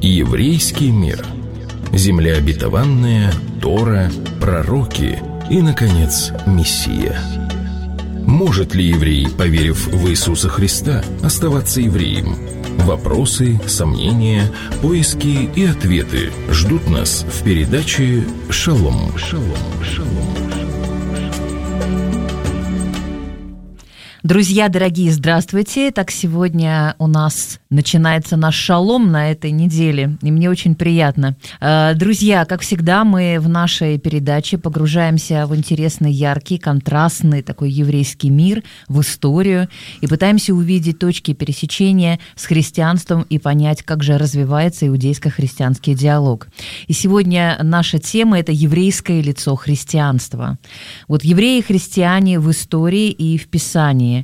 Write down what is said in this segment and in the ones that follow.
Еврейский мир. Земля обетованная, Тора, пророки и, наконец, Мессия. Может ли еврей, поверив в Иисуса Христа, оставаться евреем? Вопросы, сомнения, поиски и ответы ждут нас в передаче «Шалом». Друзья дорогие, здравствуйте. Так, сегодня у нас начинается наш шалом на этой неделе, и мне очень приятно. Друзья, как всегда, мы в нашей передаче погружаемся в интересный, яркий, контрастный такой еврейский мир, в историю, и пытаемся увидеть точки пересечения с христианством и понять, как же развивается иудейско-христианский диалог. И сегодня наша тема – это еврейское лицо христианства. Вот евреи и христиане в истории и в Писании.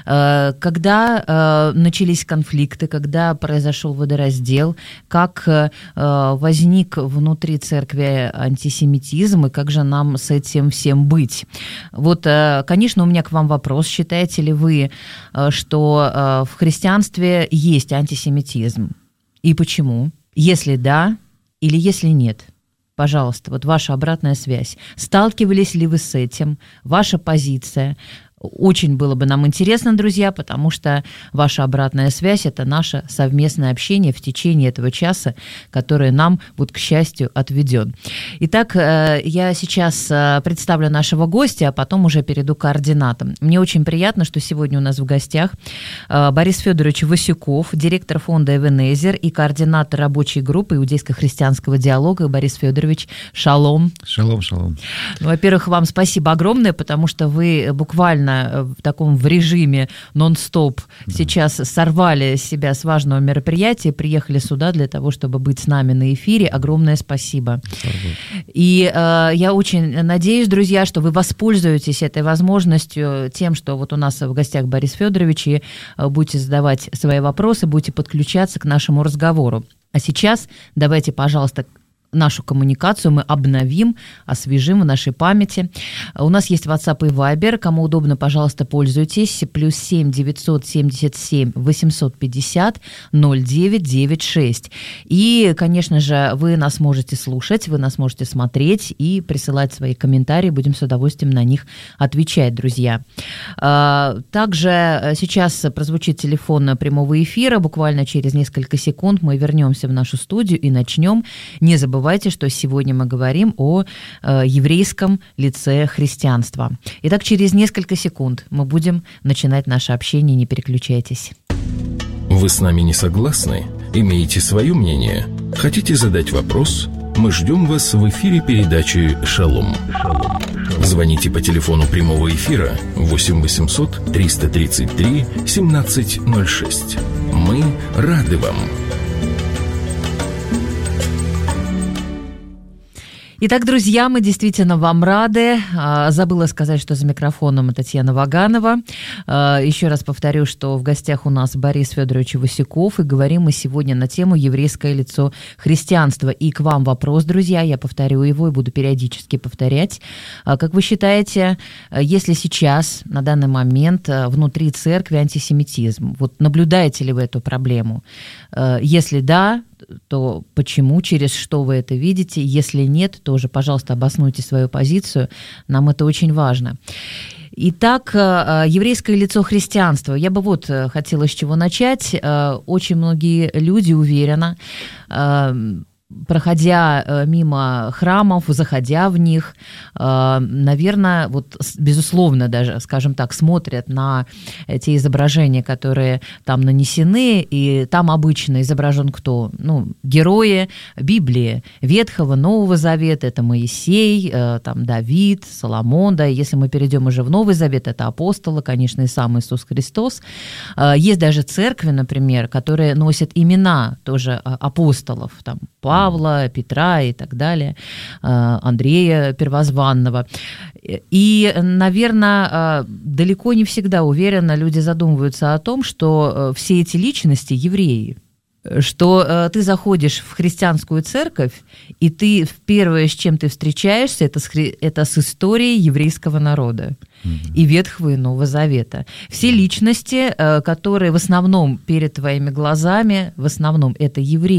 Когда начались конфликты, когда произошел водораздел, как возник внутри церкви антисемитизм и как же нам с этим всем быть. Вот, конечно, у меня к вам вопрос. Считаете ли вы, что в христианстве есть антисемитизм? И почему? Если да или если нет? Пожалуйста, вот ваша обратная связь. Сталкивались ли вы с этим? Ваша позиция? Очень было бы нам интересно, друзья, потому что ваша обратная связь – это наше совместное общение в течение этого часа, которое нам, вот, к счастью, отведен. Итак, я сейчас представлю нашего гостя, а потом уже перейду к координатам. Мне очень приятно, что сегодня у нас в гостях Борис Федорович Васюков, директор фонда Эвенезер и координатор рабочей группы иудейско-христианского диалога. Борис Федорович, шалом. Шалом, шалом. Ну, во-первых, вам спасибо огромное, потому что вы буквально в таком в режиме нон-стоп сейчас сорвали себя с важного мероприятия, приехали сюда для того, чтобы быть с нами на эфире. Огромное спасибо. И я очень надеюсь, друзья, что вы воспользуетесь этой возможностью тем, что вот у нас в гостях Борис Федорович, и будете задавать свои вопросы, будете подключаться к нашему разговору. А сейчас давайте, пожалуйста, нашу коммуникацию мы обновим, освежим в нашей памяти. У нас есть WhatsApp и Viber. Кому удобно, пожалуйста, пользуйтесь. +7 977 850 0996. И, конечно же, вы нас можете слушать, вы нас можете смотреть и присылать свои комментарии. Будем с удовольствием на них отвечать, друзья. Также сейчас прозвучит телефон прямого эфира. Буквально через несколько секунд мы вернемся в нашу студию и начнем. Не забывайте, что сегодня мы говорим о еврейском лице христианства. Итак, через несколько секунд мы будем начинать наше общение. Не переключайтесь. Вы с нами не согласны? Имеете свое мнение? Хотите задать вопрос? Мы ждем вас в эфире передачи «Шалом». Звоните по телефону прямого эфира 8 800 333 1706. Мы рады вам. Итак, друзья, мы действительно вам рады. Забыла сказать, что за микрофоном Татьяна Ваганова. Еще раз повторю, что в гостях у нас Борис Федорович Васюков, и говорим мы сегодня на тему «Еврейское лицо христианства». И к вам вопрос, друзья, я повторю его и буду периодически повторять. Как вы считаете, если сейчас, на данный момент, внутри церкви антисемитизм, вот наблюдаете ли вы эту проблему? Если да, то почему, через что вы это видите? Если нет, тоже, пожалуйста, обоснуйте свою позицию. Нам это очень важно. Итак, еврейское лицо христианства. Я бы вот хотела с чего начать. Очень многие люди уверенно, проходя мимо храмов, заходя в них, наверное, вот безусловно даже, скажем так, смотрят на те изображения, которые там нанесены, и там обычно изображен кто? Ну, герои Библии, Ветхого, Нового Завета, это Моисей, там Давид, Соломон, да, если мы перейдем уже в Новый Завет, это апостолы, конечно, и сам Иисус Христос. Есть даже церкви, например, которые носят имена тоже апостолов, там, Павла, Петра и так далее, Андрея Первозванного. И, наверное, далеко не всегда уверенно люди задумываются о том, что все эти личности евреи, что ты заходишь в христианскую церковь, и ты первое, с чем ты встречаешься, это с историей еврейского народа и Ветхого и Нового Завета. Все личности, которые в основном перед твоими глазами, в основном это евреи.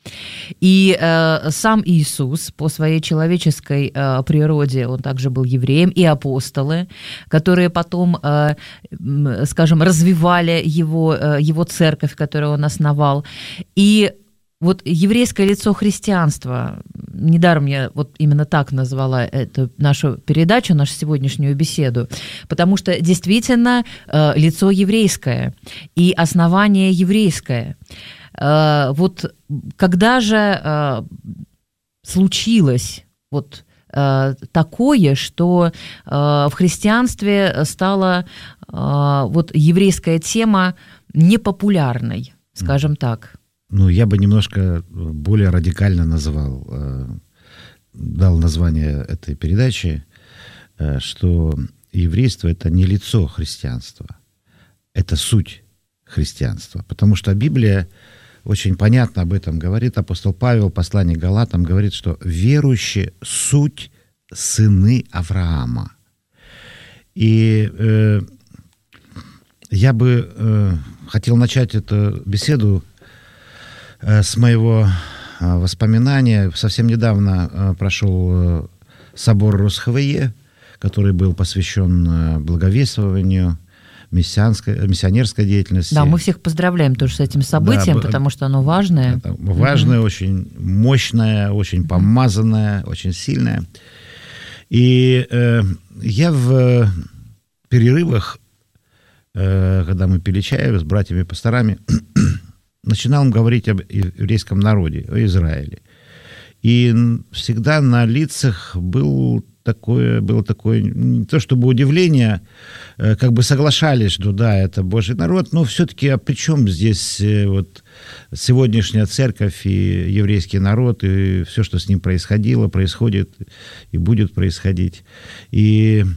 И сам Иисус по своей человеческой природе, он также был евреем, и апостолы, которые потом, скажем, развивали его церковь, которую он основал. И вот еврейское лицо христианства, недаром я вот именно так назвала эту нашу передачу, нашу сегодняшнюю беседу, потому что действительно лицо еврейское и основание еврейское. Вот когда же случилось вот такое, что в христианстве стала вот еврейская тема непопулярной, скажем так? Ну, я бы немножко более радикально назвал, дал название этой передачи, что еврейство – это не лицо христианства, это суть христианства. Потому что Библия очень понятно об этом говорит. Апостол Павел, послание к Галатам, говорит, что верующие – суть сыны Авраама. И я бы хотел начать эту беседу с моего воспоминания. Совсем недавно прошел собор РосХВЕ, который был посвящен благовествованию, миссионерской деятельности. Да, мы всех поздравляем тоже с этим событием, да, потому что оно важное. Важное, очень мощное, очень помазанное, очень сильное. И я в перерывах, когда мы пили чай с братьями-пасторами, начинал им говорить об еврейском народе, о Израиле. И всегда на лицах было такое, не то чтобы удивление, как бы соглашались, что да, это Божий народ, но все-таки, а при чем здесь вот сегодняшняя церковь и еврейский народ, и все, что с ним происходило, происходит и будет происходить. И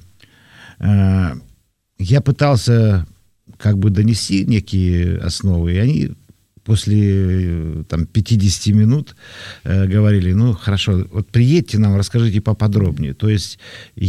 я пытался как бы донести некие основы, и они после 50 минут говорили, ну, хорошо, вот приедьте нам, расскажите поподробнее. То есть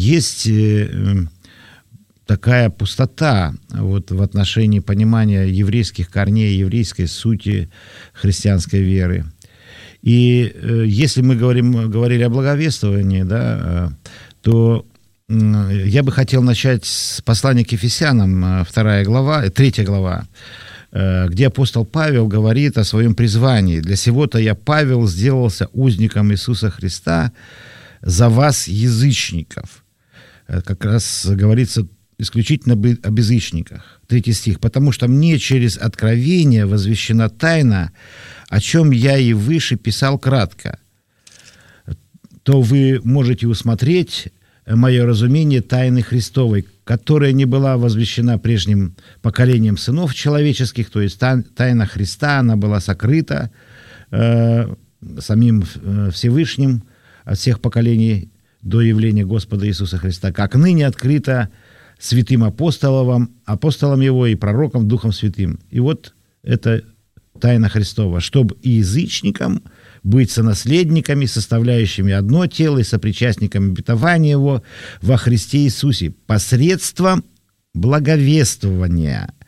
такая пустота вот в отношении понимания еврейских корней, еврейской сути христианской веры. И если мы говорили о благовествовании, да, то я бы хотел начать с послания к Ефесянам, 3 глава, где апостол Павел говорит о своем призвании. «Для сего-то я, Павел, сделался узником Иисуса Христа за вас, язычников». Как раз говорится исключительно об язычниках. 3 стих. «Потому что мне через откровение возвещена тайна, о чем я и выше писал кратко. То вы можете усмотреть мое разумение тайны Христовой, которая не была возвещена прежним поколением сынов человеческих, то есть тайна Христа, она была сокрыта самим Всевышним от всех поколений до явления Господа Иисуса Христа, как ныне открыта святым апостолам Его и пророкам Духом Святым». И вот это тайна Христова, чтобы и язычникам быть сонаследниками, составляющими одно тело и сопричастниками обетования Его во Христе Иисусе посредством благовествования,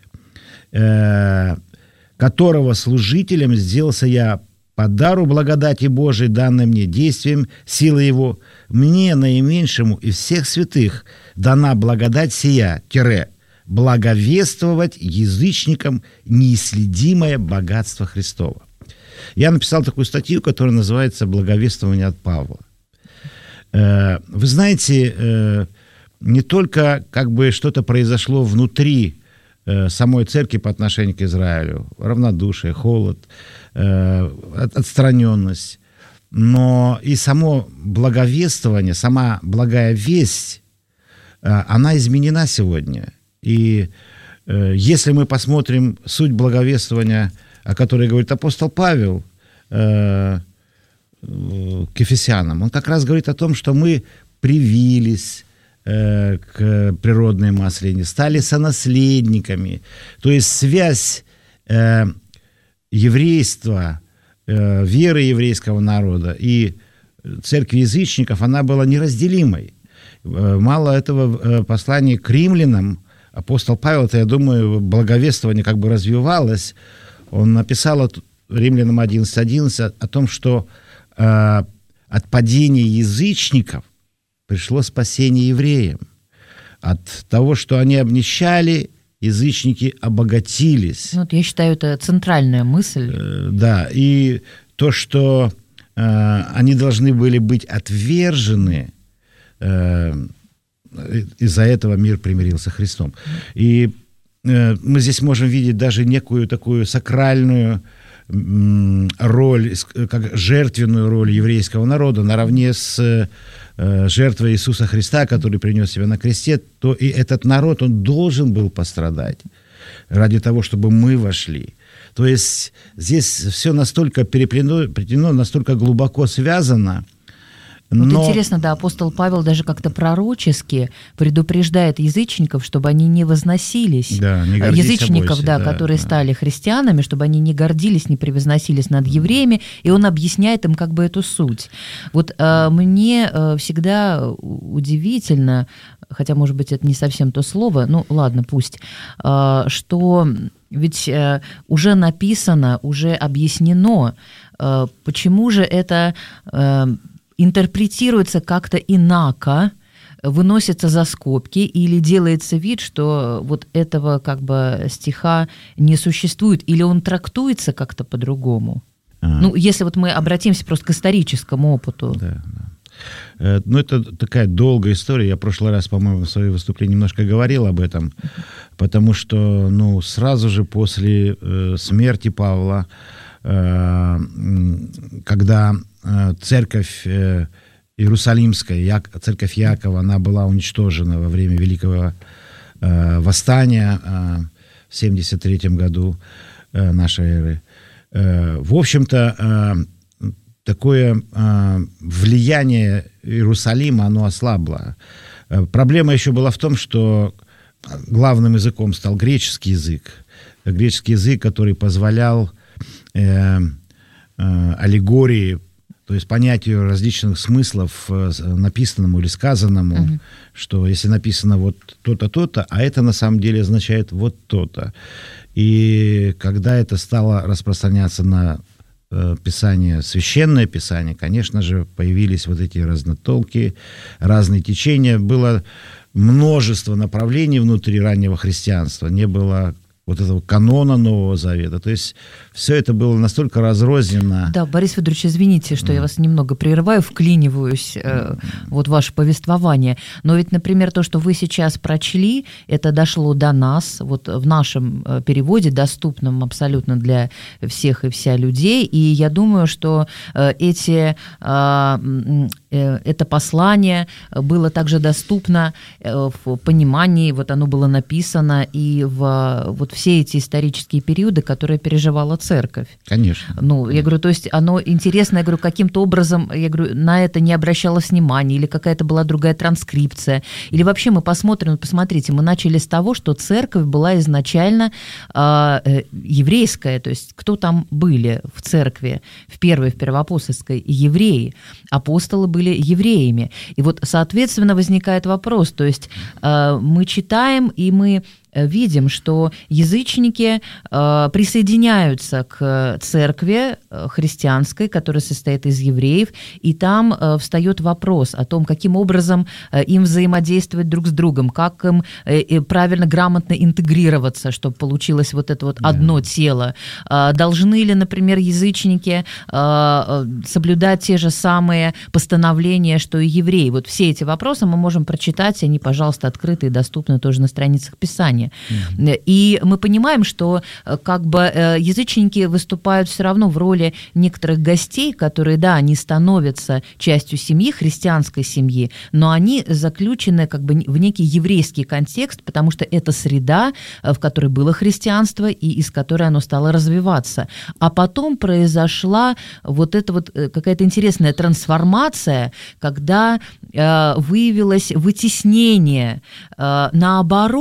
которого служителем сделался я по дару благодати Божией, данной мне действием силы Его. Мне, наименьшему из всех святых, дана благодать сия, благовествовать язычникам неисследимое богатство Христова. Я написал такую статью, которая называется «Благовествование от Павла». Вы знаете, не только как бы что-то произошло внутри самой церкви по отношению к Израилю, равнодушие, холод, отстраненность, но и само благовествование, сама благая весть, она изменена сегодня. И если мы посмотрим суть благовествования, о которой говорит апостол Павел к Ефесянам, он как раз говорит о том, что мы привились к природной масляне, стали сонаследниками. То есть связь еврейства, веры еврейского народа и церкви язычников, она была неразделимой. Мало этого, послание к римлянам, апостол Павел, я думаю, благовествование как бы развивалось. Он написал Римлянам 11:11 о том, что от падения язычников пришло спасение евреям. От того, что они обнищали, язычники обогатились. Вот я считаю, это центральная мысль. Да, и то, что они должны были быть отвержены, из-за этого мир примирился с Христом. И мы здесь можем видеть даже некую такую сакральную роль, как жертвенную роль еврейского народа наравне с жертвой Иисуса Христа, который принес себя на кресте, то и этот народ, он должен был пострадать ради того, чтобы мы вошли. То есть здесь все настолько переплетено, настолько глубоко связано. Вот интересно, да, апостол Павел даже как-то пророчески предупреждает язычников, чтобы они не возносились. Да, не гордись язычников, собой, да, которые стали христианами, чтобы они не гордились, не превозносились над евреями, и он объясняет им как бы эту суть. Вот мне всегда удивительно, хотя, может быть, это не совсем то слово, ну, ладно, пусть, что ведь уже написано, уже объяснено, почему же это интерпретируется как-то инако, выносится за скобки или делается вид, что вот этого как бы стиха не существует, или он трактуется как-то по-другому. Ну, если вот мы обратимся просто к историческому опыту. Да. Ну, это такая долгая история. Я в прошлый раз, по-моему, в своем выступлении немножко говорил об этом, потому что, ну, сразу же после смерти Павла, когда церковь Иерусалимская, церковь Иакова, она была уничтожена во время Великого восстания в 73 году нашей эры. В общем-то, такое влияние Иерусалима, оно ослабло. Проблема еще была в том, что главным языком стал греческий язык, который позволял аллегории, то есть понятию различных смыслов написанному или сказанному, что если написано вот то-то, то-то, а это на самом деле означает вот то-то. И когда это стало распространяться на Писание, священное Писание, конечно же, появились вот эти разнотолки, разные течения. Было множество направлений внутри раннего христианства, не было вот этого канона Нового Завета. То есть все это было настолько разрознено. Да, Борис Федорович, извините, что я вас немного прерываю, вклиниваюсь вот в ваше повествование. Но ведь, например, то, что вы сейчас прочли, это дошло до нас, вот в нашем переводе, доступном абсолютно для всех и вся людей. И я думаю, что это послание было также доступно в понимании, вот оно было написано и в вот все эти исторические периоды, которые переживала церковь. Конечно. Ну, я говорю, то есть оно интересно, я говорю, каким-то образом, я говорю, на это не обращалось внимания, или какая-то была другая транскрипция, или вообще мы посмотрим, посмотрите, мы начали с того, что церковь была изначально еврейская, то есть кто там были в церкви, в первоапостольской, евреи, апостолы были евреями. И вот, соответственно, возникает вопрос, то есть мы читаем, и мы видим, что язычники присоединяются к церкви христианской, которая состоит из евреев, и там встает вопрос о том, каким образом им взаимодействовать друг с другом, как им правильно, грамотно интегрироваться, чтобы получилось вот это вот одно тело. Должны ли, например, язычники соблюдать те же самые постановления, что и евреи? Вот все эти вопросы мы можем прочитать, они, пожалуйста, открыты и доступны тоже на страницах Писания. И мы понимаем, что как бы язычники выступают все равно в роли некоторых гостей, которые, да, они становятся частью семьи, христианской семьи, но они заключены как бы в некий еврейский контекст, потому что это среда, в которой было христианство и из которой оно стало развиваться. А потом произошла вот эта вот какая-то интересная трансформация, когда выявилось вытеснение, наоборот,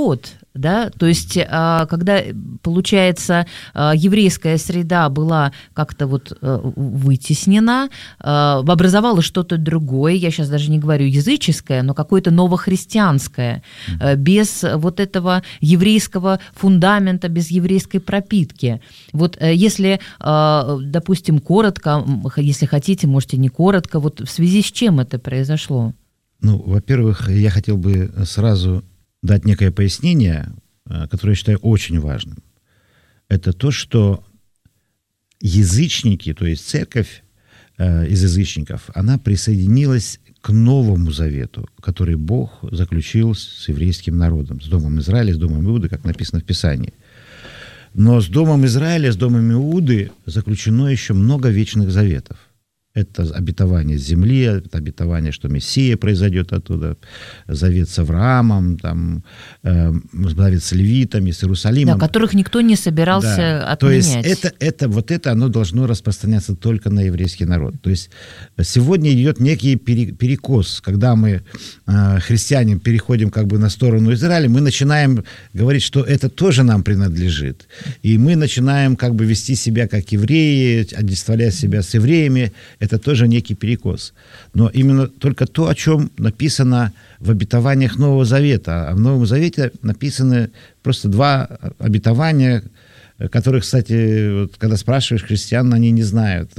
да, то есть когда, получается, еврейская среда была как-то вот вытеснена, образовалось что-то другое, я сейчас даже не говорю языческое, но какое-то новохристианское, без вот этого еврейского фундамента, без еврейской пропитки. Вот если, допустим, коротко, если хотите, можете не коротко, вот в связи с чем это произошло? Ну, во-первых, я хотел бы сразу дать некое пояснение, которое я считаю очень важным. Это то, что язычники, то есть церковь из язычников, она присоединилась к Новому Завету, который Бог заключил с еврейским народом, с Домом Израиля, с Домом Иуды, как написано в Писании. Но с Домом Израиля, с Домом Иуды заключено еще много вечных заветов. Это обетование земли, это обетование, что Мессия произойдет оттуда, завет с Авраамом, там, завет с левитами, с Иерусалимом. Да, которых никто не собирался отменять. То есть оно должно распространяться только на еврейский народ. То есть сегодня идет некий перекос, когда мы, христиане, переходим как бы на сторону Израиля, мы начинаем говорить, что это тоже нам принадлежит. И мы начинаем как бы вести себя как евреи, отождествлять себя с евреями. Это тоже некий перекос. Но именно только то, о чем написано в обетованиях Нового Завета. А в Новом Завете написаны просто 2 обетования, которые, кстати, вот, когда спрашиваешь христиан, они не знают,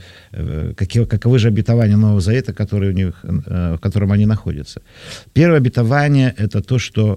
каковы же обетования Нового Завета, которые у них, в котором они находятся. Первое обетование – это то, что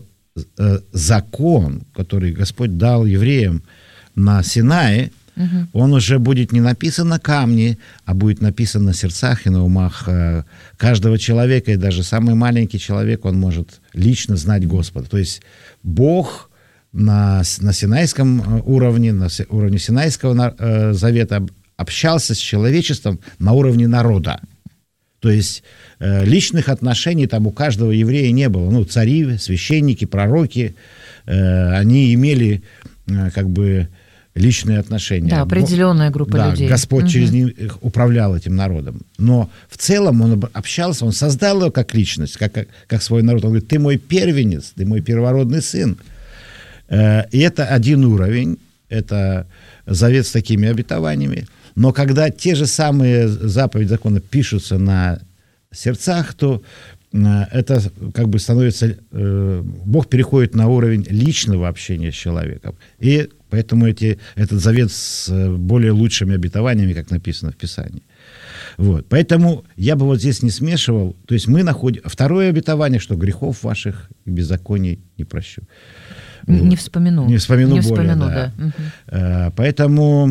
закон, который Господь дал евреям на Синае, он уже будет не написан на камне, а будет написан на сердцах и на умах каждого человека, и даже самый маленький человек, он может лично знать Господа. То есть Бог на Синайском уровне, на уровне Синайского завета общался с человечеством на уровне народа. То есть личных отношений там у каждого еврея не было. Ну, цари, священники, пророки, они имели как бы личные отношения. Да, определенная группа людей. Господь через них управлял этим народом. Но в целом он общался, он создал его как личность, как свой народ. Он говорит: ты мой первенец, ты мой первородный сын. И это один уровень, это завет с такими обетованиями. Но когда те же самые заповеди закона пишутся на сердцах, то это как бы становится... Бог переходит на уровень личного общения с человеком. И поэтому этот завет с более лучшими обетованиями, как написано в Писании. Вот. Поэтому я бы вот здесь не смешивал. То есть мы находим... Второе обетование, что грехов ваших и беззаконий не прощу. Не вспомяну. Не вспомяну, да. Поэтому...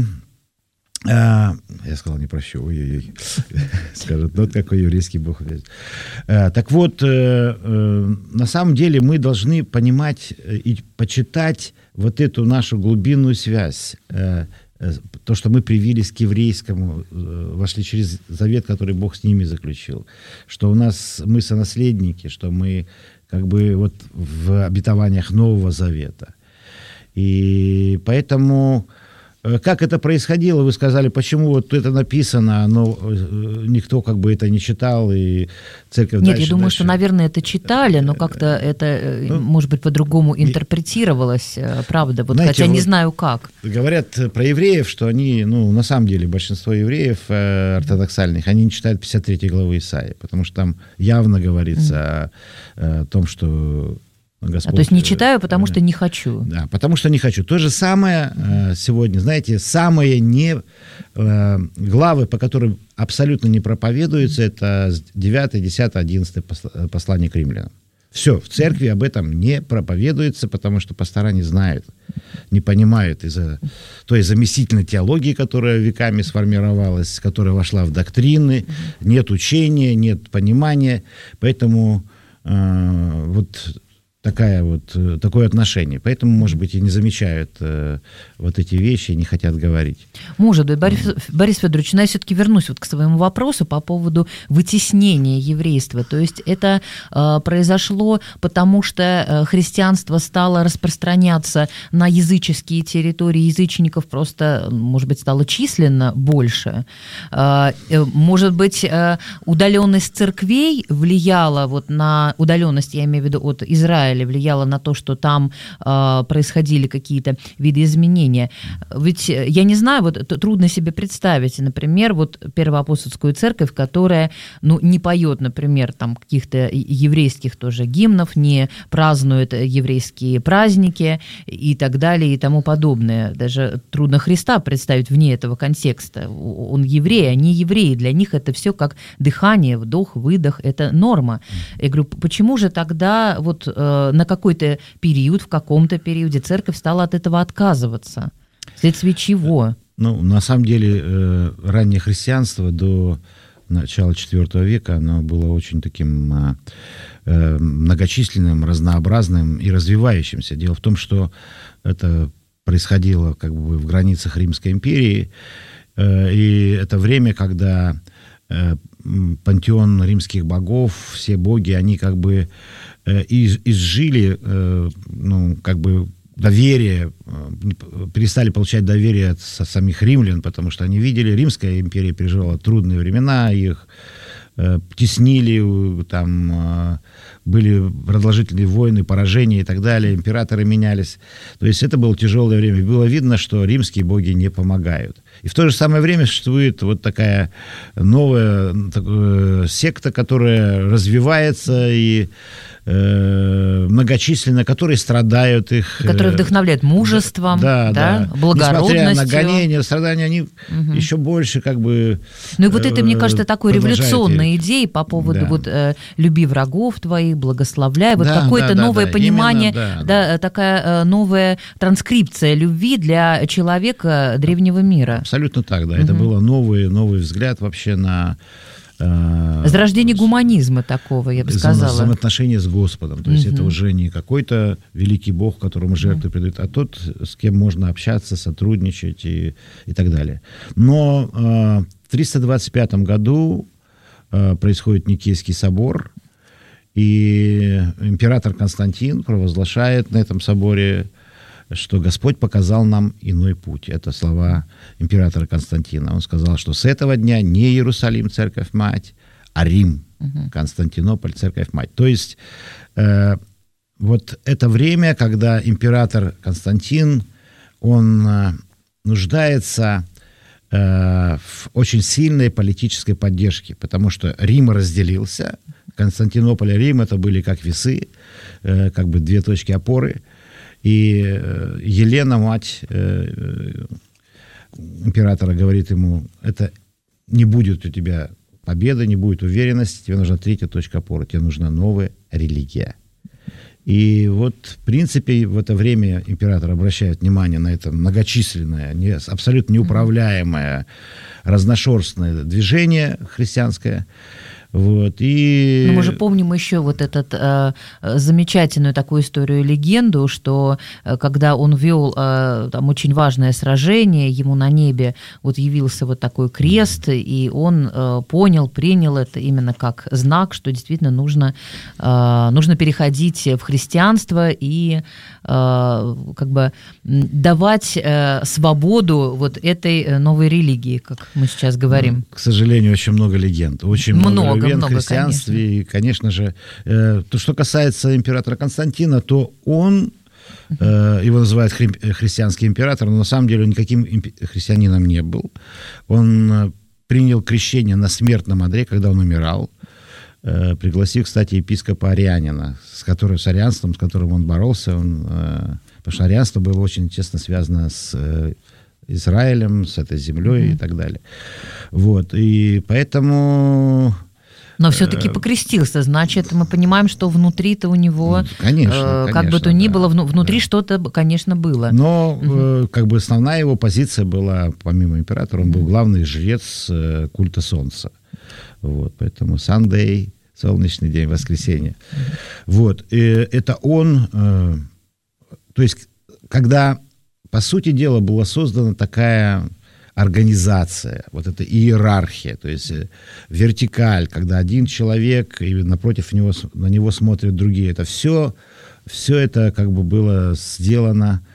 я сказал, не прощу. Ой-ой-ой. Скажут, вот какой еврейский Бог. Так вот, на самом деле мы должны понимать и почитать вот эту нашу глубинную связь. То, что мы привились к еврейскому, вошли через завет, который Бог с ними заключил. Что мы сонаследники, что мы как бы вот в обетованиях Нового Завета. И поэтому... Как это происходило, вы сказали, почему вот это написано, но никто как бы это не читал, и церковь Нет, я думаю, что, наверное, это читали, но как-то это, может быть, по-другому интерпретировалось, правда, вот, знаете, хотя не знаю как. Говорят про евреев, что они, на самом деле, большинство евреев ортодоксальных, они не читают 53 главы Исаии, потому что там явно говорится о том, что... Господь, то есть не читаю, потому что не хочу. Да, потому что не хочу. То же самое сегодня, знаете, самые главы, по которым абсолютно не проповедуются, это 9, 10, 11 послание к римлянам. Все, в церкви об этом не проповедуется, потому что пастора не знают, не понимают из-за той заместительной теологии, которая веками сформировалась, которая вошла в доктрины, нет учения, нет понимания, поэтому вот... такое отношение. Поэтому, может быть, и не замечают вот эти вещи, и не хотят говорить. Может быть. Борис Федорович, но я все-таки вернусь вот к своему вопросу по поводу вытеснения еврейства. То есть это произошло потому, что христианство стало распространяться на языческие территории, язычников просто, может быть, стало численно больше. Может быть, удаленность церквей влияла вот на удаленность, я имею в виду, от Израиля, далее, влияло на то, что там происходили какие-то видоизменения. Ведь я не знаю, вот трудно себе представить, например, вот Первоапостольскую церковь, которая, не поет, например, там каких-то еврейских тоже гимнов, не празднует еврейские праздники и так далее и тому подобное. Даже трудно Христа представить вне этого контекста. Он еврей, они евреи. Для них это все как дыхание, вдох, выдох, это норма. Я говорю, почему же тогда вот на какой-то период, в каком-то периоде церковь стала от этого отказываться? Вследствие чего? На самом деле, раннее христианство до начала IV века, оно было очень таким многочисленным, разнообразным и развивающимся. Дело в том, что это происходило как бы в границах Римской империи, и это время, когда пантеон римских богов, все боги, они как бы изжили, как бы доверие, перестали получать доверие от самих римлян, потому что они видели, Римская империя переживала трудные времена, их теснили, там были продолжительные войны, поражения и так далее, императоры менялись. То есть это было тяжелое время. Было видно, что римские боги не помогают. И в то же самое время существует вот такая новая секта, которая развивается и многочисленные, которые страдают их. Которые вдохновляют мужеством, благородностью. Несмотря на гонения, страдания, они еще больше как бы... и вот это, мне кажется, такой революционной идеей по поводу вот «люби врагов твоих, благословляй». Вот какое-то новое понимание, именно, такая новая транскрипция любви для человека древнего мира. Абсолютно так, да. Это был новый взгляд вообще на... Зарождение гуманизма такого, я бы сказала. Взаимоотношения с Господом. То есть это уже не какой-то великий Бог, которому жертвы придают, а тот, с кем можно общаться, сотрудничать и так далее. Но в 325 году происходит Никейский собор, и император Константин провозглашает на этом соборе, что Господь показал нам иной путь. Это слова императора Константина. Он сказал, что с этого дня не Иерусалим, церковь-мать, а Рим, Константинополь, церковь-мать. То есть вот это время, когда император Константин, он нуждается в очень сильной политической поддержке, потому что Рим разделился. Константинополь и Рим — это были как весы, как бы две точки опоры. И Елена, мать императора, говорит ему, это не будет у тебя победы, не будет уверенности, тебе нужна третья точка опоры, тебе нужна новая религия. И вот, в принципе, в это время император обращает внимание на это многочисленное, абсолютно неуправляемое, разношерстное движение христианское. Вот, и... Но мы же помним еще вот эту замечательную такую историю, легенду, что когда он вел там очень важное сражение, ему на небе вот явился вот такой крест, и он принял это именно как знак, что действительно нужно переходить в христианство и как бы давать свободу вот этой новой религии, как мы сейчас говорим. К сожалению, очень много легенд, очень много в христианстве. Конечно. И, конечно же, то, что касается императора Константина, то он, его называют христианский император, но на самом деле он никаким христианином не был. Он принял крещение на смертном одре, когда он умирал, пригласив, кстати, епископа Арианина, с арианством, с которым он боролся. Потому что арианство было очень тесно связано с Израилем, с этой землей и так далее. Вот, и поэтому... Но все-таки покрестился, значит, мы понимаем, что внутри-то у него, конечно, как бы то ни было, внутри что-то, конечно, было. Но как бы основная его позиция была, помимо императора, он был главный жрец культа солнца. Вот, поэтому Sunday, солнечный день, воскресенье. Вот, и это он, то есть, когда, по сути дела, была создана такая организация, вот эта иерархия, то есть вертикаль, когда один человек, и напротив него, на него смотрят другие. Это все это как бы было сделано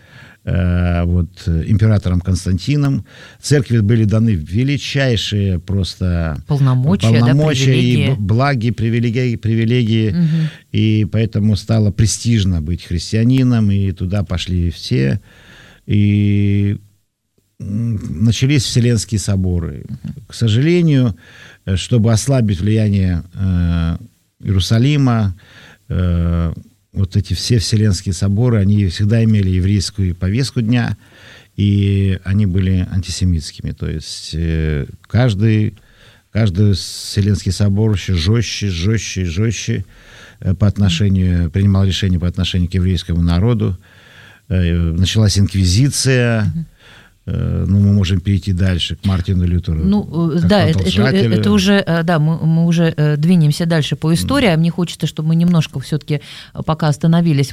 императором Константином. Церкви были даны величайшие просто полномочия и благи, привилегии. И поэтому стало престижно быть христианином, и туда пошли все. И начались Вселенские соборы. К сожалению, чтобы ослабить влияние Иерусалима, вот эти все Вселенские соборы, они всегда имели еврейскую повестку дня, и они были антисемитскими. То есть каждый Вселенский собор еще жестче принимал решения по отношению к еврейскому народу. Началась инквизиция. Мы можем перейти дальше к Мартину Лютеру. Это уже, мы уже двинемся дальше по истории, а мне хочется, чтобы мы немножко все-таки пока остановились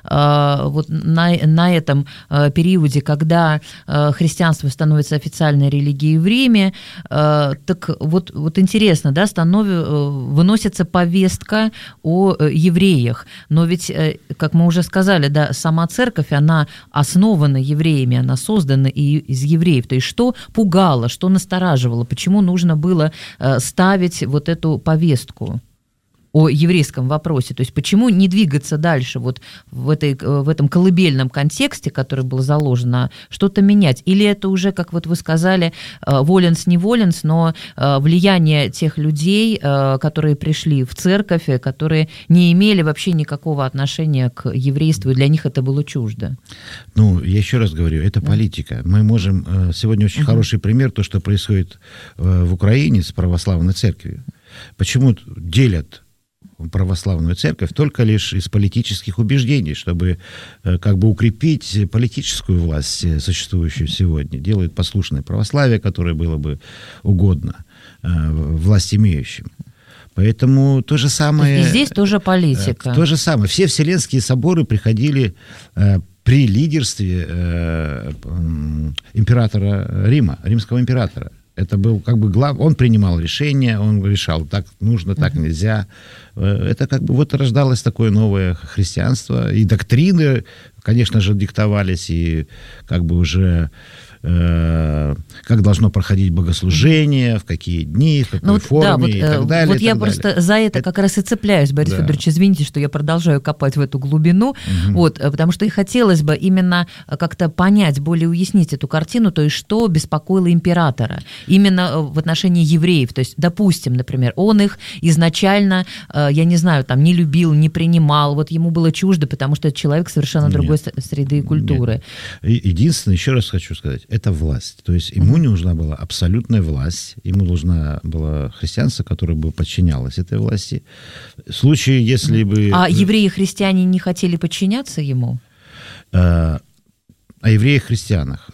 на этом периоде, когда христианство становится официальной религией в Риме. Так вот интересно, выносится повестка о евреях, но ведь, как мы уже сказали, сама церковь, она основана евреями, она создана из евреев. То есть что пугало, что настораживало, почему нужно было ставить вот эту повестку о еврейском вопросе? То есть почему не двигаться дальше в этом колыбельном контексте, который был заложен, а что-то менять? Или это уже, как вы сказали, воленс-не воленс, но влияние тех людей, которые пришли в церковь, которые не имели вообще никакого отношения к еврейству, и для них это было чуждо? Я еще раз говорю, это политика. Мы можем... Сегодня очень хороший пример, то, что происходит в Украине с православной церковью. Почему делят православную церковь только лишь из политических убеждений, чтобы укрепить политическую власть, существующую сегодня. Делают послушное православие, которое было бы угодно власть имеющим. Поэтому то же самое... И здесь тоже политика. То же самое. Все Вселенские соборы приходили при лидерстве императора Рима, римского императора. Это был он принимал решения, он решал, так нужно, так нельзя. Это рождалось такое новое христианство. И доктрины, конечно же, диктовались, и уже как должно проходить богослужение, в какие дни, в какой форме и так далее. Я просто за это как раз и цепляюсь, Борис Федорович, извините, что я продолжаю копать в эту глубину, потому что и хотелось бы именно как-то понять, более уяснить эту картину, то есть что беспокоило императора именно в отношении евреев. То есть, допустим, например, он их изначально, я не знаю, не любил, не принимал, ему было чуждо, потому что это человек совершенно другой среды и культуры. Единственное, еще раз хочу сказать, это власть. То есть ему не нужна была абсолютная власть, ему нужна была христианство, которое бы подчинялось этой власти. В случае, если бы... А евреи-христиане не хотели подчиняться ему? О евреях-христианах.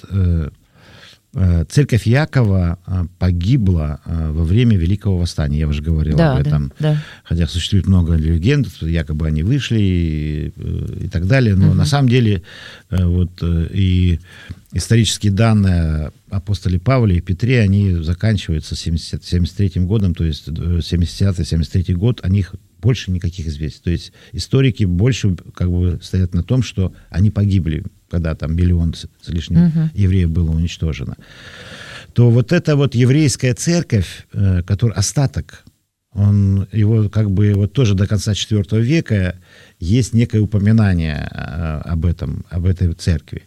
Церковь Якова погибла во время Великого Восстания. Я уже говорил об этом. Да. Хотя существует много легенд, якобы они вышли и так далее. Но на самом деле и исторические данные апостоле Павле и Петре, они заканчиваются 73 годом, то есть 70-73 год, о них больше никаких известий. То есть историки больше стоят на том, что они погибли, когда 1 миллион с лишним евреев было уничтожено. То эта еврейская церковь, который остаток, его тоже до конца IV века есть некое упоминание об этой церкви.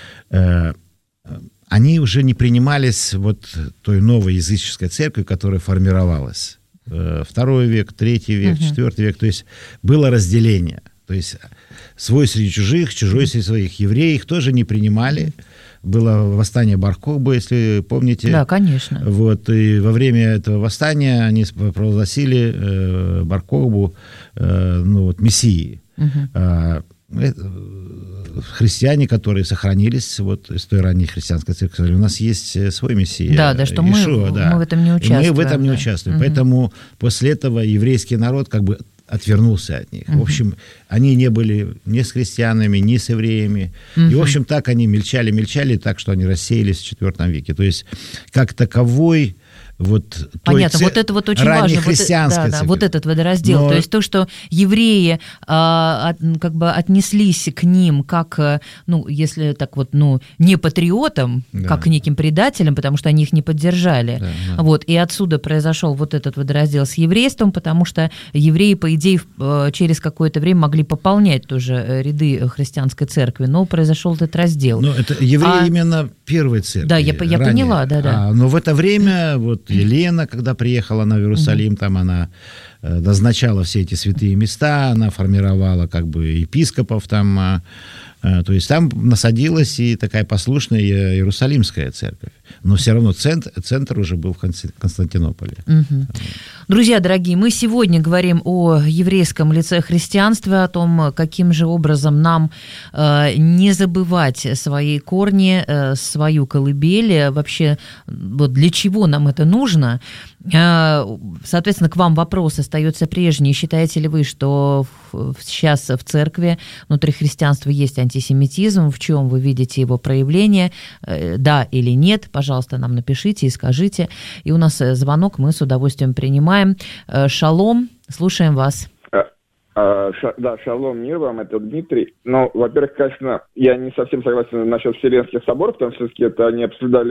Они уже не принимались той новой языческой церковью, которая формировалась. 2 век, 3 век, 4 век. То есть было разделение. То есть свой среди чужих, чужой среди своих. Евреи их тоже не принимали. Было восстание Бар-Кохбы, если помните. Да, конечно. И во время этого восстания они провозгласили Бар-Кохбу мессией. Христиане, которые сохранились из той ранней христианской церкви, у нас есть свой мессия. Да, что Иешуа, мы в этом не участвуем. И мы в этом не участвуем. Поэтому после этого еврейский народ отвернулся от них. В общем, они не были ни с христианами, ни с евреями. И, в общем, так они мельчали, так что они рассеялись в IV веке. То есть, как таковой вот понятно, вот это вот очень важно. Вот этот водораздел. Но... То есть то, что евреи как бы отнеслись к ним как, ну, если так вот, ну, не патриотам, как к неким предателям, потому что они их не поддержали. Вот, и отсюда произошел вот этот водораздел с еврейством, потому что евреи, по идее, через какое-то время могли пополнять тоже ряды христианской церкви, но произошел этот раздел. Ну, это евреи именно первой церкви. Да, я поняла, да. Но в это время вот Елена, когда приехала на Иерусалим, там она назначала все эти святые места, она формировала как бы епископов там, то есть там насадилась и такая послушная Иерусалимская церковь. Но все равно центр уже был в Константинополе. Угу. Друзья дорогие, мы сегодня говорим о еврейском лице христианства, о том, каким же образом нам не забывать свои корни, свою колыбель, вообще вот для чего нам это нужно. Соответственно, к вам вопрос остается прежний. Считаете ли вы, что сейчас в церкви внутри христианства есть антисемитизм? В чем вы видите его проявление? Да или нет? Пожалуйста, нам напишите и скажите. И у нас звонок, мы с удовольствием принимаем. Шалом, слушаем вас. Да, шалом, мир вам, это Дмитрий. Но, во-первых, конечно, я не совсем согласен насчет Вселенских соборов, потому что все-таки это они обсуждали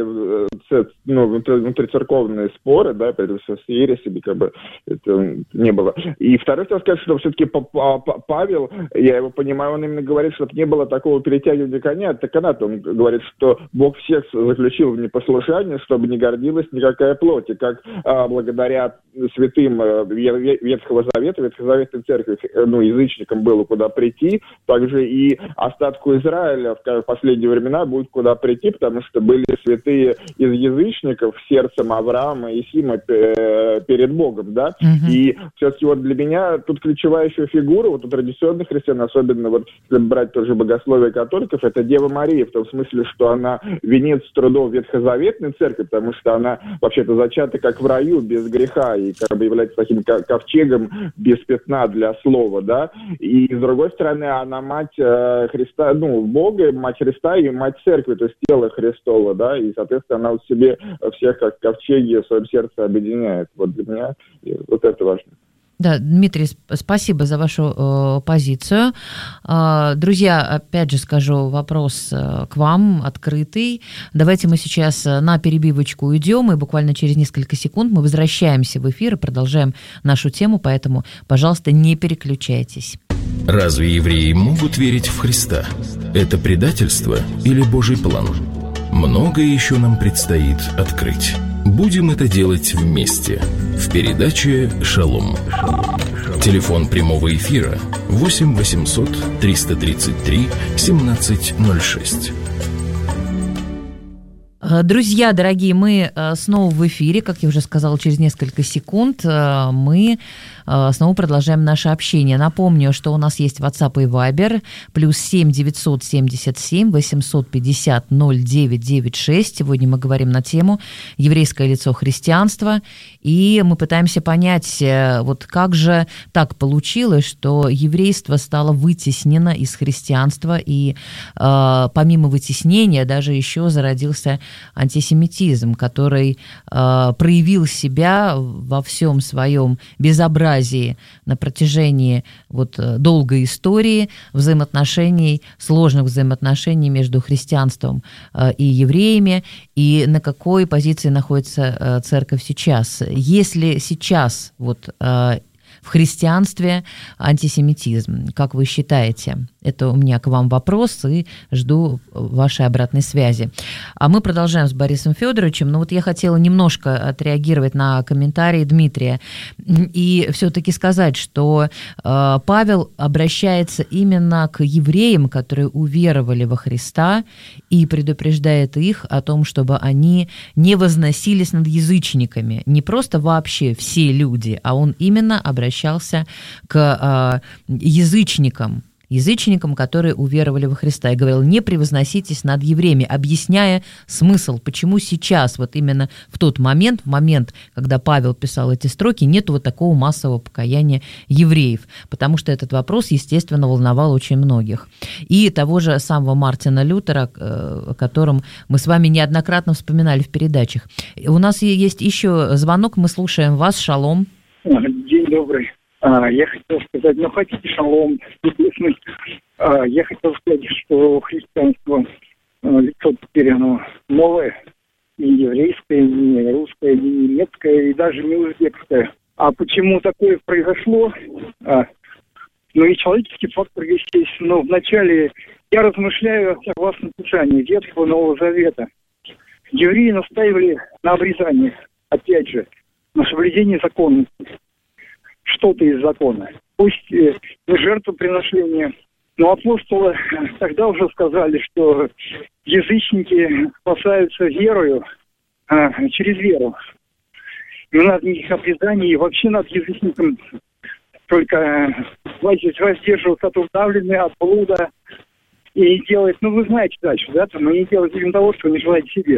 внутрицерковные споры, да, поэтому с ересями как бы это не было. И второе, хотел сказать, что все-таки Павел, я его понимаю, он именно говорит, чтобы не было такого перетягивания коня от каната. Он говорит, что Бог всех заключил в непослушание, чтобы не гордилась никакая плоть. И как благодаря святым Ветхого Завета, Ветхозаветной церкви, ну, язычникам было куда прийти, также и остатку Израиля в последние времена будет куда прийти, потому что были святые из язычников сердцем Авраама и Сима перед Богом, да, и все-таки вот для меня тут ключевая еще фигура, вот у традиционных христиан, особенно вот, если брать тоже богословие католиков, это Дева Мария, в том смысле, что она венец трудов Ветхозаветной церкви, потому что она вообще-то зачата как в раю, без греха, и как бы является таким ковчегом без пятна для слова, да, и с другой стороны, она мать Христа, ну, Бога, мать Христа и мать церкви, то есть тело Христово, да, и, соответственно, она вот в себе всех как ковчеги в своем сердце объединяет. Вот для меня вот это важно. Да, Дмитрий, спасибо за вашу позицию. Друзья, опять же скажу, вопрос к вам открытый. Давайте мы сейчас на перебивочку уйдем, и буквально через несколько секунд мы возвращаемся в эфир и продолжаем нашу тему, поэтому, пожалуйста, не переключайтесь. Разве евреи могут верить в Христа? Это предательство или Божий план? Многое еще нам предстоит открыть. Будем это делать вместе. В передаче «Шалом». Телефон прямого эфира 8 800 333 1706. Друзья, дорогие, мы снова в эфире, как я уже сказала, через несколько секунд мы снова продолжаем наше общение. Напомню, что у нас есть WhatsApp и Viber, +7 977 850 0996. Сегодня мы говорим на тему «Еврейское лицо христианства», и мы пытаемся понять, вот как же так получилось, что еврейство стало вытеснено из христианства, и помимо вытеснения даже еще зародился антисемитизм, который проявил себя во всем своем безобразии на протяжении вот долгой истории взаимоотношений, сложных взаимоотношений между христианством и евреями, и на какой позиции находится церковь сейчас. Если сейчас вот в христианстве антисемитизм, как вы считаете? Это у меня к вам вопрос, и жду вашей обратной связи. А мы продолжаем с Борисом Федоровичем. Но вот я хотела немножко отреагировать на комментарии Дмитрия и все-таки сказать, что Павел обращается именно к евреям, которые уверовали во Христа, и предупреждает их о том, чтобы они не возносились над язычниками. Не просто вообще все люди, а он именно обращался к язычникам, язычникам, которые уверовали во Христа, и говорил: не превозноситесь над евреями, объясняя смысл, почему сейчас, вот именно в тот момент, когда Павел писал эти строки, нет вот такого массового покаяния евреев, потому что этот вопрос, естественно, волновал очень многих. И того же самого Мартина Лютера, о котором мы с вами неоднократно вспоминали в передачах. У нас есть еще звонок, мы слушаем вас. Шалом. День добрый. Я хотел сказать, хотите шалом, я хотел сказать, что христианство, лицо теперь оно новое, не еврейское, не русское, не немецкое и даже не узбекское. А почему такое произошло? И человеческий фактор, естественно. Но вначале я размышляю согласно Писанию Ветхого Нового Завета. Евреи настаивали на обрезании, опять же, на соблюдении законности. Что-то из закона. Пусть не жертвоприношение. Но апостолы тогда уже сказали, что язычники спасаются верою, через веру. И над их обрезанием, и вообще над язычником только воздерживаться от удавленной, от блуда. И не делать, вы знаете дальше, да, там, и не делать именно того, что не желаете себе.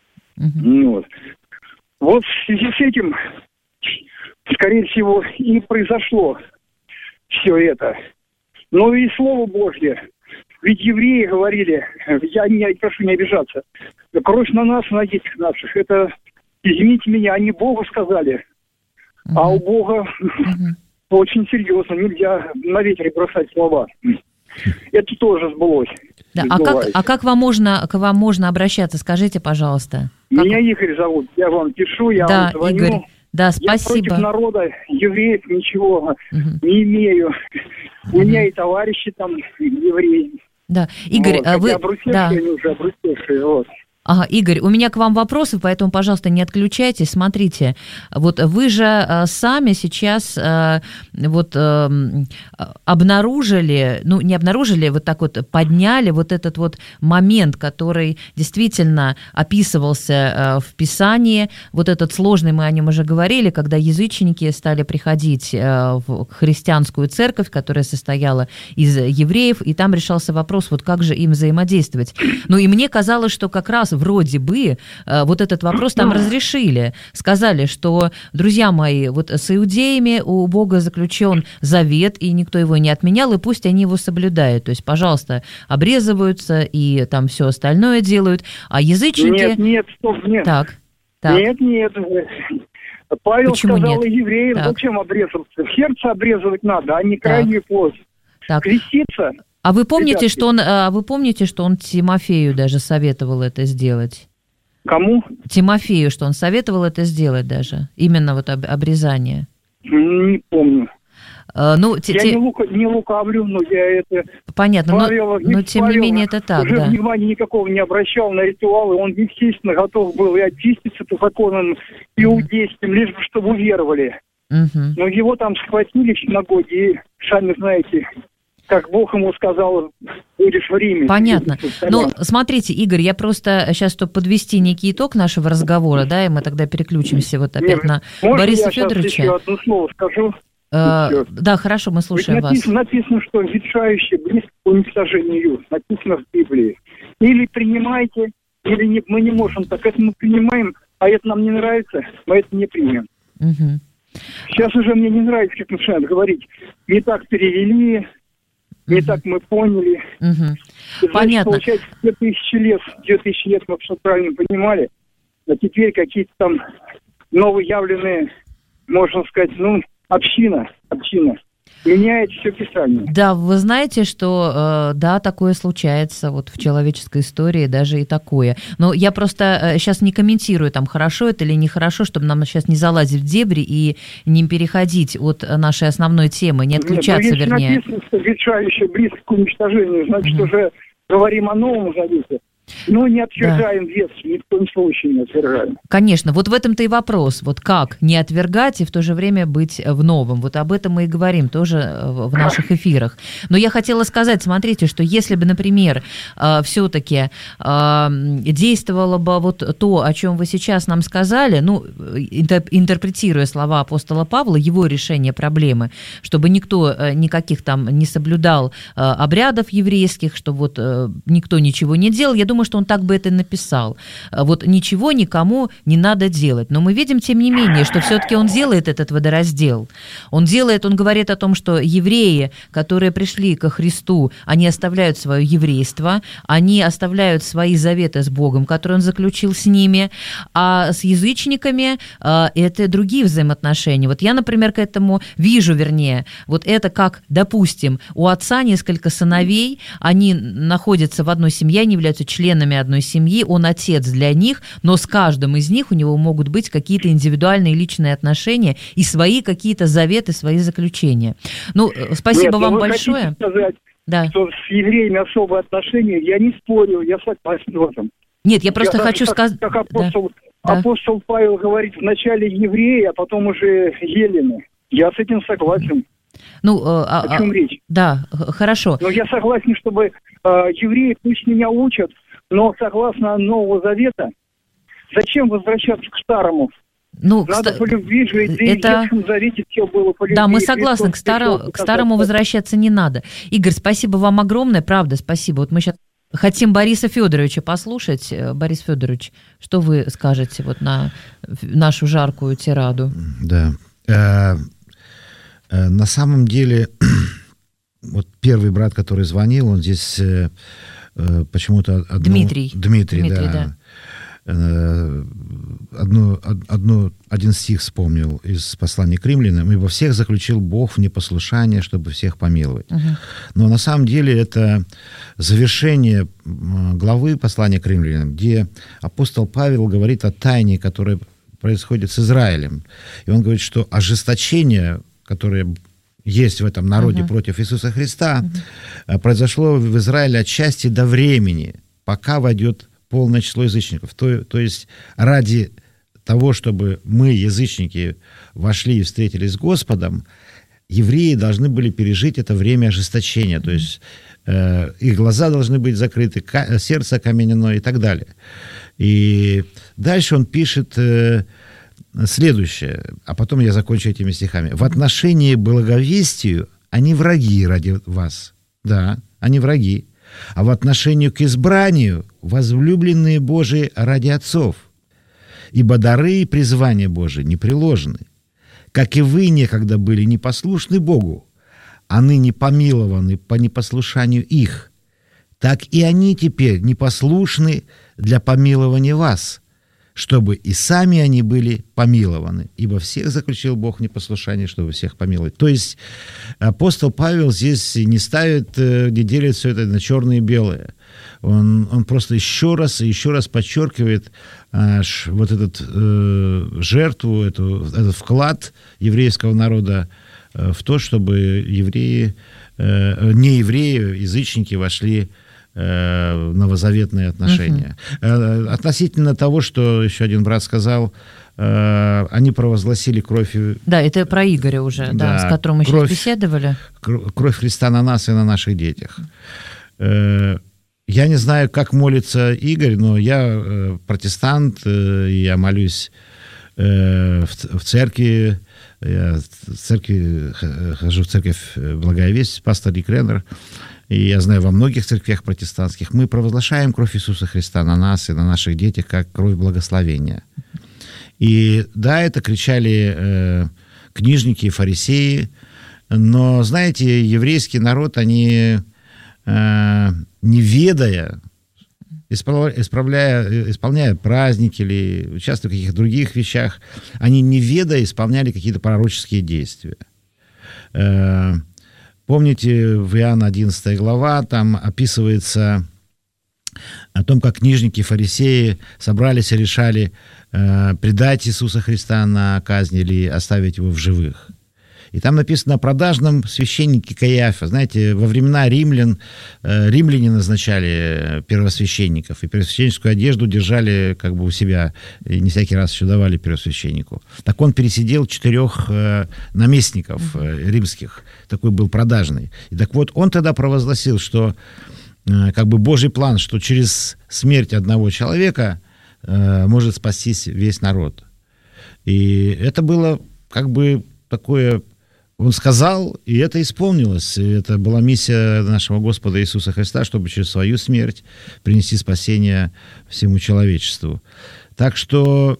Вот в связи с этим, скорее всего, и произошло все это. Но и Слово Божье. Ведь евреи говорили, я прошу не обижаться, кровь на нас, на детях наших. Это, извините меня, они Богу сказали. А у Бога очень серьезно. Нельзя на ветре бросать слова. Это тоже сбылось. Да, а как вам можно обращаться? Скажите, пожалуйста. Меня Игорь зовут. Я вам пишу, я вам звоню. Игорь. Да, спасибо. Я против народа, евреев ничего не имею. У меня и товарищи там евреи. Да, Игорь, вы... Они уже обрусевшие, вот. Ага, Игорь, у меня к вам вопросы, поэтому, пожалуйста, не отключайтесь. Смотрите, вот вы же сами сейчас обнаружили, не обнаружили, вот так вот подняли вот этот вот момент, который действительно описывался в Писании, вот этот сложный, мы о нем уже говорили, когда язычники стали приходить в христианскую церковь, которая состояла из евреев, и там решался вопрос, вот как же им взаимодействовать. И мне казалось, что как раз вроде бы вот этот вопрос там разрешили. Сказали, что, друзья мои, вот с иудеями у Бога заключен завет, и никто его не отменял, и пусть они его соблюдают. То есть, пожалуйста, обрезываются и там все остальное делают. А язычники... Нет. Так. Нет. Павел Почему сказал нет? евреям, зачем обрезываться? Сердце обрезывать надо, а не крайнюю плоть. Креститься... А вы помните, что он Тимофею даже советовал это сделать? Кому? Тимофею, что он советовал это сделать даже? Именно вот обрезание. Не помню. Я не лукавлю, но я это... Понятно, но тем не менее это так, уже внимания никакого не обращал на ритуалы. Он, естественно, готов был и очиститься по законам иудейским, лишь бы чтобы уверовали. Но его там схватили в синагоге, и, сами знаете... Как Бог ему сказал, будешь в Риме. Понятно. Смотрите, Игорь, я просто сейчас, чтобы подвести некий итог нашего разговора, и мы тогда переключимся вот опять на Бориса Федоровича. Можно я сейчас еще одно слово скажу? Да, хорошо, мы слушаем вас. Написано, что ветшающее близко к уничтожению. Написано в Библии. Или принимайте, или мы не можем так. Это мы принимаем, а это нам не нравится, мы это не примем. Сейчас уже мне не нравится, как начинают говорить. Не так перевели... Не так мы поняли. Понятно. Получается, 2000 лет мы все правильно понимали, а теперь какие-то там новоявленные, можно сказать, община. Меняет все Писание. Да, вы знаете, что такое случается вот в человеческой истории, даже и такое. Но я просто сейчас не комментирую, там, хорошо это или нехорошо, чтобы нам сейчас не залазить в дебри и не переходить от нашей основной темы, не отключаться, вернее. Написано, что ветшающее близко к уничтожению, значит, уже говорим о Новом Завете. Но не отвергаем ветхий, ни в коем случае не отвергаем. Конечно, вот в этом-то и вопрос. Вот как не отвергать и в то же время быть в новом. Вот об этом мы и говорим тоже в наших эфирах. Но я хотела сказать, смотрите, что если бы, например, все-таки действовало бы вот то, о чем вы сейчас нам сказали, ну, интерпретируя слова апостола Павла, его решение проблемы, чтобы никто никаких там не соблюдал обрядов еврейских, что вот никто ничего не делал, я думаю, что он так бы это написал. Вот ничего никому не надо делать. Но мы видим, тем не менее, что все-таки он делает этот водораздел. Он говорит о том, что евреи, которые пришли ко Христу, они оставляют свое еврейство, они оставляют свои заветы с Богом, которые он заключил с ними, а с язычниками это другие взаимоотношения. Вот я, например, к этому вижу, вот это как, допустим, у отца несколько сыновей, они находятся в одной семье, они являются членами одной семьи, он отец для них, но с каждым из них у него могут быть какие-то индивидуальные личные отношения и свои какие-то заветы, свои заключения. Ну, спасибо вам большое. Сказать, да. Что с евреями особые отношения, я не спорю, я согласен в этом. Нет, я просто хочу сказать... Как апостол Павел говорит, вначале евреи, а потом уже елены. Я с этим согласен. Ну, о чем речь? Да, хорошо. Но я согласен, чтобы евреи пусть меня учат, но согласно Нового Завета, зачем возвращаться к старому? Ну, надо по любви жить, это... и в Ветхом Завете все было по любви. Да, мы согласны, к старому возвращаться не надо. Игорь, спасибо вам огромное, правда, спасибо. Вот мы сейчас хотим Бориса Федоровича послушать. Борис Федорович, что вы скажете вот на нашу жаркую тираду? Да. На самом деле, вот первый брат, который звонил, он здесь почему-то... Дмитрий, да. Один стих вспомнил из послания к римлянам: «Ибо всех заключил Бог в непослушание, чтобы всех помиловать». Но на самом деле это завершение главы послания к римлянам, где апостол Павел говорит о тайне, которая происходит с Израилем. И он говорит, что ожесточение, которое есть в этом народе против Иисуса Христа, произошло в Израиле отчасти до времени, пока войдет полное число язычников. То есть ради того, чтобы мы, язычники, вошли и встретились с Господом, евреи должны были пережить это время ожесточения. То есть их глаза должны быть закрыты, сердце окаменено и так далее. И дальше он пишет следующее, а потом я закончу этими стихами. «В отношении благовестию они враги ради вас». Да, они враги. «А в отношении к избранию возлюбленные Божии ради отцов. Ибо дары и призвания Божии непреложны. Как и вы некогда были непослушны Богу, а ныне помилованы по непослушанию их, так и они теперь непослушны для помилования вас, чтобы и сами они были помилованы. Ибо всех заключил Бог в непослушании, чтобы всех помиловать». То есть апостол Павел здесь не ставит, не делит все это на черное и белое. Он просто еще раз подчеркивает вот эту жертву, этот вклад еврейского народа в то, чтобы неевреи, язычники вошли новозаветные отношения. Относительно того, что еще один брат сказал, они провозгласили кровь... Да, это про Игоря уже, да, с которым мы сейчас беседовали. Кровь Христа на нас и на наших детях. Я не знаю, как молится Игорь, но я протестант, я молюсь в церкви, я хожу в церковь «Благая весть», пастор Рик Реннер, и я знаю, во многих церквях протестантских мы провозглашаем кровь Иисуса Христа на нас и на наших детях как кровь благословения. И да, это кричали книжники и фарисеи, но, знаете, еврейский народ, они, не ведая, исполняя праздники или участвуя в каких-то других вещах, они, не ведая, исполняли какие-то пророческие действия. Помните, в Иоанна 11 глава, там описывается о том, как книжники и фарисеи собрались и решали предать Иисуса Христа на казнь или оставить его в живых. И там написано о продажном священнике Каиафе. Знаете, во времена римляне назначали первосвященников, и первосвященническую одежду держали как бы у себя, и не всякий раз еще давали первосвященнику. Так он пересидел 4 наместников римских, такой был продажный. И так вот, он тогда провозгласил, что как бы Божий план, что через смерть одного человека может спастись весь народ. И это было как бы такое, он сказал, и это исполнилось. И это была миссия нашего Господа Иисуса Христа, чтобы через свою смерть принести спасение всему человечеству. Так что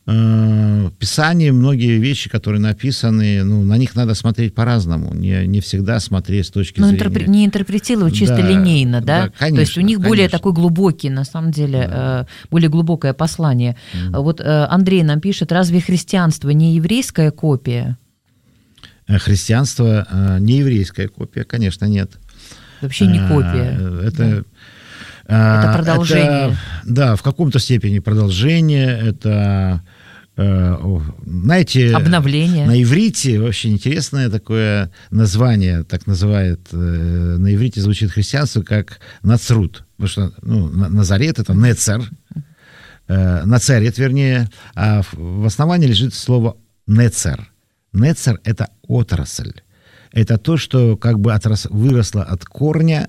в Писании многие вещи, которые написаны, на них надо смотреть по-разному. Не всегда смотреть с точки зрения... Не интерпретировать чисто линейно, да? Конечно, то есть у них более такой глубокий, на самом деле, более глубокое послание. Вот Андрей нам пишет, разве христианство не еврейская копия? Христианство не еврейская копия, конечно, нет. Вообще не копия. Это продолжение. Да, в каком-то степени продолжение. Это, знаете... Обновление. На иврите вообще интересное такое название, так называют. На иврите звучит христианство как нацрут. Потому что Назарет — это нецер. Нацерет, вернее. А в основании лежит слово нецер. Нецер — это отрасль. Это то, что как бы выросло от корня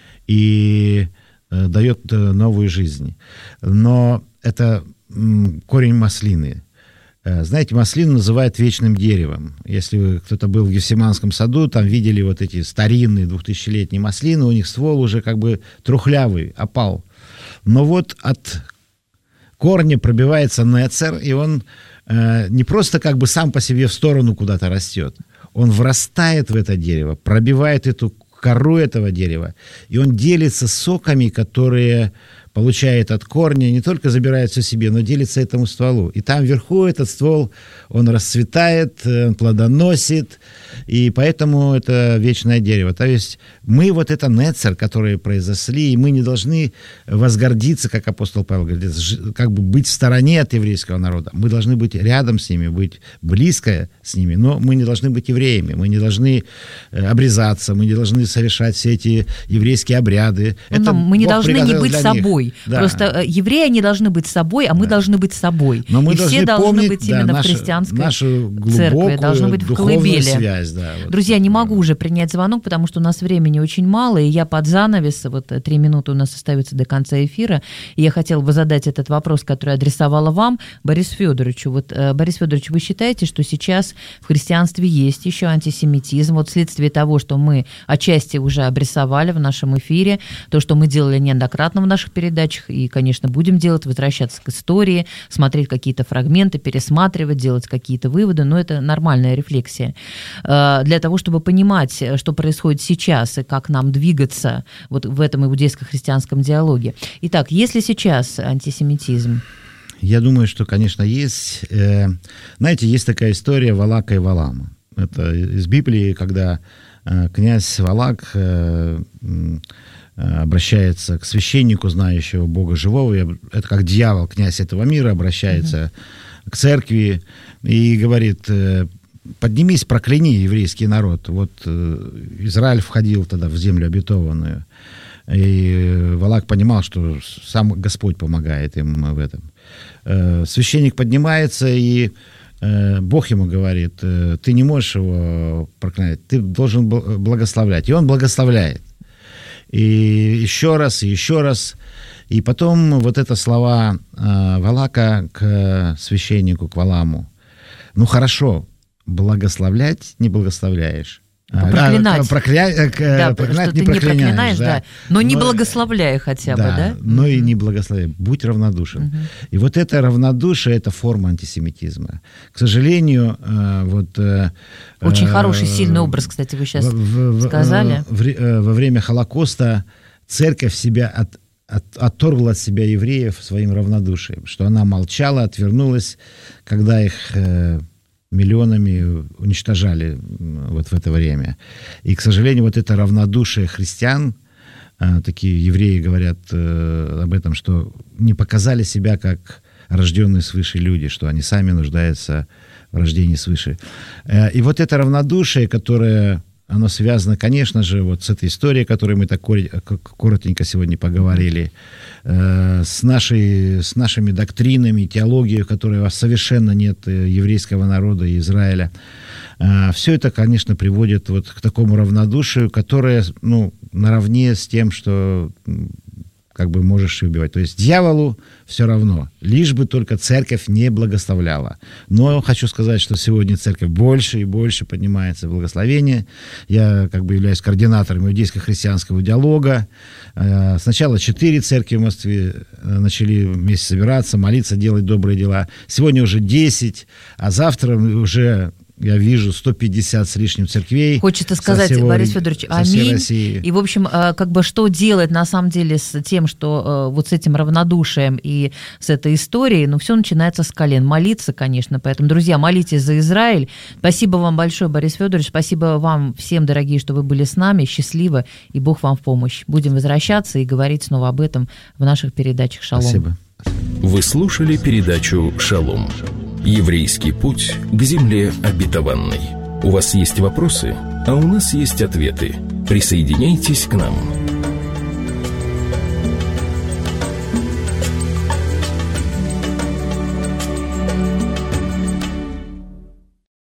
и дает новую жизнь. Но это корень маслины. Знаете, маслину называют вечным деревом. Если кто-то был в Гефсиманском саду, там видели вот эти старинные 2000-летние маслины, у них ствол уже как бы трухлявый, опал. Но вот от корня пробивается нецер, и он не просто как бы сам по себе в сторону куда-то растет. Он врастает в это дерево, пробивает эту кору этого дерева, и он делится соками, которые получает от корня, не только забирает все себе, но делится этому стволу. И там вверху этот ствол, он расцветает, он плодоносит, и поэтому это вечное дерево. То есть мы вот это нецер, которые произошли, и мы не должны возгордиться, как апостол Павел говорит, как бы быть в стороне от еврейского народа. Мы должны быть рядом с ними, быть близко с ними, но мы не должны быть евреями, мы не должны обрезаться, мы не должны совершать все эти еврейские обряды. Мы не должны не быть собой. Да. Просто евреи не должны быть собой, а мы должны быть собой. Но мы и все должны помнить, быть именно в христианской нашу церкви, должны быть в колыбели. Связь, да, вот. Друзья, не могу уже принять звонок, потому что у нас времени очень мало, и я под занавес, 3 минуты у нас остается до конца эфира, и я хотела бы задать этот вопрос, который адресовала вам, Борису Федоровичу. Борис Федорович, вы считаете, что сейчас в христианстве есть еще антисемитизм? Вследствие того, что мы отчасти уже обрисовали в нашем эфире, то, что мы делали неоднократно в наших передачах, и, конечно, будем делать, возвращаться к истории, смотреть какие-то фрагменты, пересматривать, делать какие-то выводы, но это нормальная рефлексия. Для того, чтобы понимать, что происходит сейчас и как нам двигаться вот в этом иудейско-христианском диалоге. Итак, есть ли сейчас антисемитизм? Я думаю, что, конечно, есть. Знаете, есть такая история Валака и Валаама. Это из Библии, когда князь Валак обращается к священнику, знающего Бога живого, это как дьявол, князь этого мира, обращается к церкви и говорит: поднимись, прокляни еврейский народ. Вот Израиль входил тогда в землю обетованную, и Валак понимал, что сам Господь помогает им в этом. Священник поднимается, и Бог ему говорит: ты не можешь его проклинать, ты должен благословлять. И он благословляет. И еще раз, и еще раз. И потом вот это слова Валака к священнику, к Валаму. Ну хорошо, благословлять не благословляешь. Проклинать. Проклинать не проклинаешь, да. Но не благословляй хотя бы, да? Но и не благословляй. Будь равнодушен. И вот это равнодушие, это форма антисемитизма. К сожалению, Очень хороший, сильный образ, кстати, вы сейчас сказали. Во время Холокоста церковь себя отторгла от себя евреев своим равнодушием, что она молчала, отвернулась, когда их миллионами уничтожали вот в это время. И, к сожалению, вот это равнодушие христиан, такие евреи говорят об этом, что не показали себя как рожденные свыше люди, что они сами нуждаются в рождении свыше. И вот это равнодушие, которое, оно связано, конечно же, вот с этой историей, о которой мы так коротенько сегодня поговорили, с нашими доктринами, теологией, в которой совершенно нет еврейского народа и Израиля. Все это, конечно, приводит вот к такому равнодушию, которое, наравне с тем, что как бы можешь убивать. То есть дьяволу все равно, лишь бы только церковь не благословляла. Но хочу сказать, что сегодня церковь больше и больше поднимается в благословение. Я как бы являюсь координатором иудейско-христианского диалога. Сначала 4 церкви в Москве начали вместе собираться, молиться, делать добрые дела. Сегодня уже 10, а завтра уже... Я вижу 150 с лишним церквей. Хочется сказать, Борис Федорович, аминь. И, в общем, как бы что делать на самом деле с тем, что вот с этим равнодушием и с этой историей, все начинается с колен. Молиться, конечно. Поэтому, друзья, молитесь за Израиль. Спасибо вам большое, Борис Федорович. Спасибо вам всем, дорогие, что вы были с нами. Счастливо, и Бог вам в помощь. Будем возвращаться и говорить снова об этом в наших передачах «Шалом». Спасибо. Вы слушали передачу «Шалом». Еврейский путь к земле обетованной. У вас есть вопросы, а у нас есть ответы. Присоединяйтесь к нам.